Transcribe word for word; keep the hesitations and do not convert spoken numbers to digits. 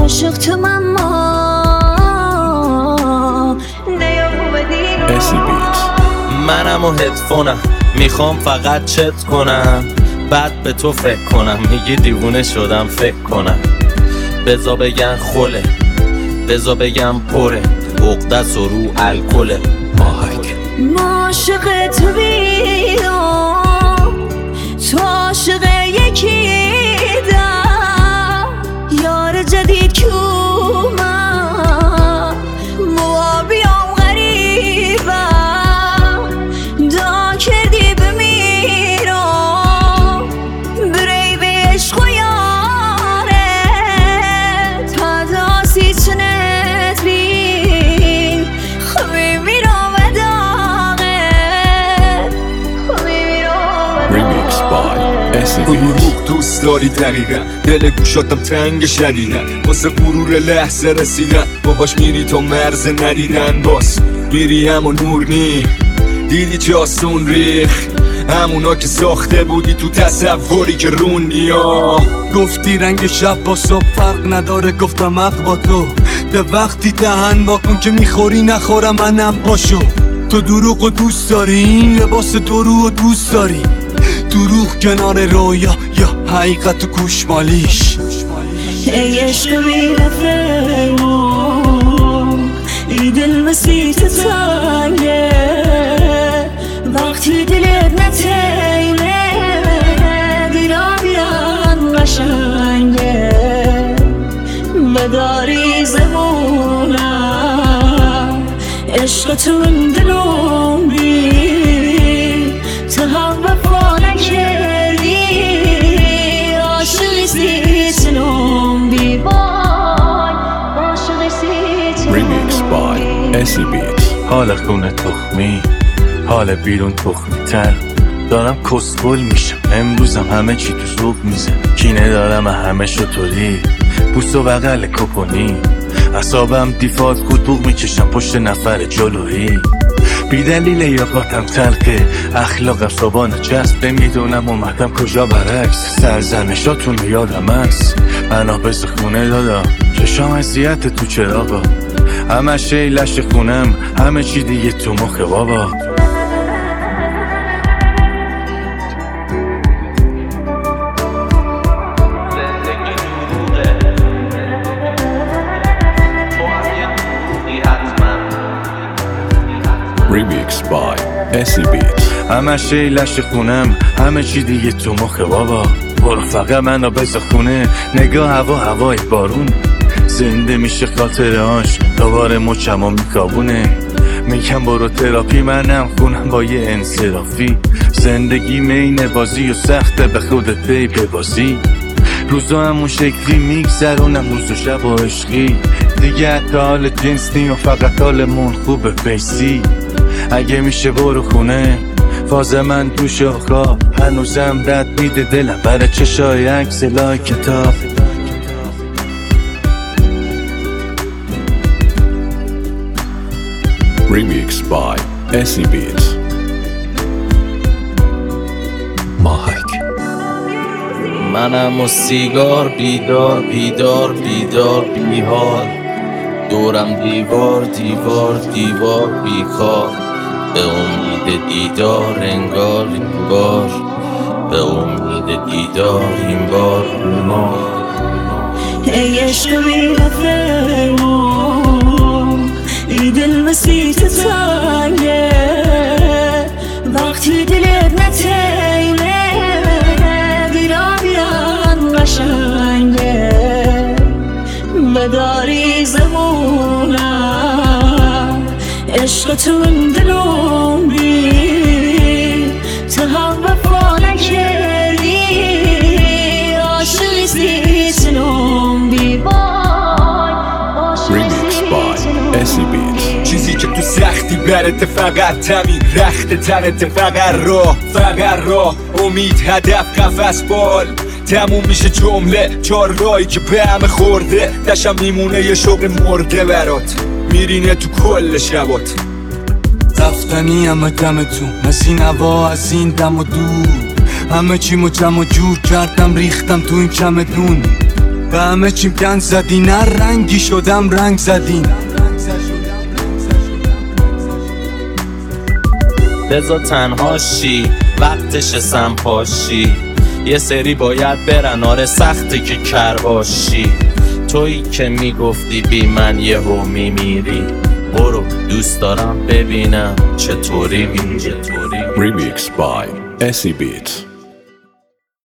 عاشق تو مما اسی بیت. منم و هدفونم میخوام فقط چت کنم، بعد به تو فکر کنم. میگی دیوونه شدم فکر کنم. بزا بگن خوله، بزا بگم پره، عقدس و رو الکله. ماهک ما عاشق تو بیام، تو عاشق یکی دم. یار جدید کو من موا بیام غریبم. دا کردی بمیرم بری به عشق و یاره. تا داسی چنت بین خبی میرم و داغه. خبی میرم و ریمیکس بای اسی بیت. روح دوست داری دقیقا، دل گوشاتم تنگ شدیدن. واسه غرور لحظه رسیدن، باهاش میری تا مرز ندیدن. باز میری اما نور نی دیدی چه آسون ریخ. همونا که ساخته بودی تو تصوری که روندی ها. گفتی رنگ شب با صبح فرق نداره، گفتم حق با تو. به وقتی دهن واکن که میخوری نخورم منم پاشو. تو دروغ و دوست داری، این لباس دروغ و دوست داری. دروغ کنار رویا یا حقیقت و گوشمالیش. ای عشق بی رفیقم، ای دل مسیت تنگه. وقتی دلت نتیمه دیرا بیران قشنگه. بداری زمونم عشق تو من دلم بی. تو هم وفا نکردی، عاشقی سیچنم بی. وای عاشقی سیچنم. ریمیکس بای اسی بیت. حال خونه تخمی، حال بیرون تخمی تر. دارم کسگل میشم امروزم، همه چی تو زوب میزه. کینه دارم همه شطوری، بوس و بغل کپونی. اعصابم دیفالت خطوق میکشم پشت نفر جلویی. بی دلیل یاقاتم تلقه، اخلاقم صبانه چسب. نمیدونم اومدم کجا برعکس، سرزنشاتون یادم است. انا بز خونه دادم چشام اذیت تو چراغا. همه شی لش خونم، همه چی دیگه تو مخ بابا. ریمیکس بای اسی بیت. همه شی لش خونم، همه چی دیگه تو مخ بابا. برو فقط منو بذار خونه، نگاه هوا هوای بارون. زنده میشه خاطرهاش، دوباره مچم و میکابونه. میگم برو تراپی، منم خونم با یه انصرافی. زندگی مین بازی و سخته، به خودت پی ببازی. روزا همون شکلی میگذرونم، روز و شب و عشقی. دیگه حتی حال جنس نی و فقط حالمون خوبه بیسی. اگه میشه برو خونه، فاز من تو شاخا. هنوزم رد میده دلم برای چشای عکس لای کتاب. ریمیکس بای اسی بیت. ماهک منم و سیگار، بیدار بیدار بیدار بیحال. دورم دیوار دیوار دیوار بیکار. به امید دیدار انگار این بار، به امید دیدار این بار ما. ای عشق بی رفیقم، ای دل مسیت تنگه. وقتی دلت نتیمه دیرا بیران قشنگه. بداری زمونم عشق تو من دلم بی. تو هم وفا نکردی، عاشقی سیچنم بی. وای ریمیکس بای اسی بیت. چیزی که تو سختی برت فقط تمین رخت ترت، فقط راه فقط راه. امید هدف قفس بال تموم میشه جمله. چار راهی که به همه خورده، دشم میمونه یه شوق مرده برات. میرینه تو کل شبات. رفتنی همه دمتون، از این هوا از این دم و دور. همه چی مو جمع و جور کردم ریختم تو این چمدون. به همه چیم گند زدی، نه رنگی شدم رنگ زدین. بذار تنهاشی وقتش سمپاشی، یه سری باید برن آره سخته که کر باشی. تویی که میگفتی بی من یهو میمیری، برو دوست دارم ببینم چطوری میری. Remix by Acid Beats.